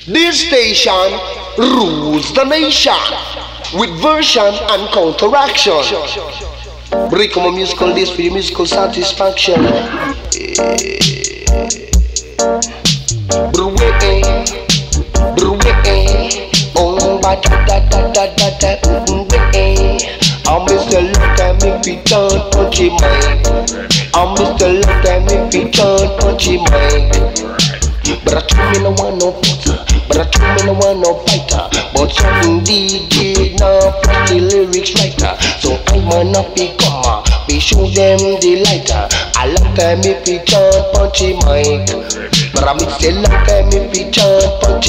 This station rules the nation with version and counteraction. Break my musical days for your musical satisfaction. Oh, ba da da da da da da. I'm Mr. Long Time if he turn punchy mic. I'm Mr. Long Time if he turn punchy mic. But I told me no one no fighter. But I told me no one no fighter. But some DJ now plus the lyrics writer. So I might not become be show them the lighter. I long time if he turn punchy mic. But I'm Mr. Long Time if he turn punchy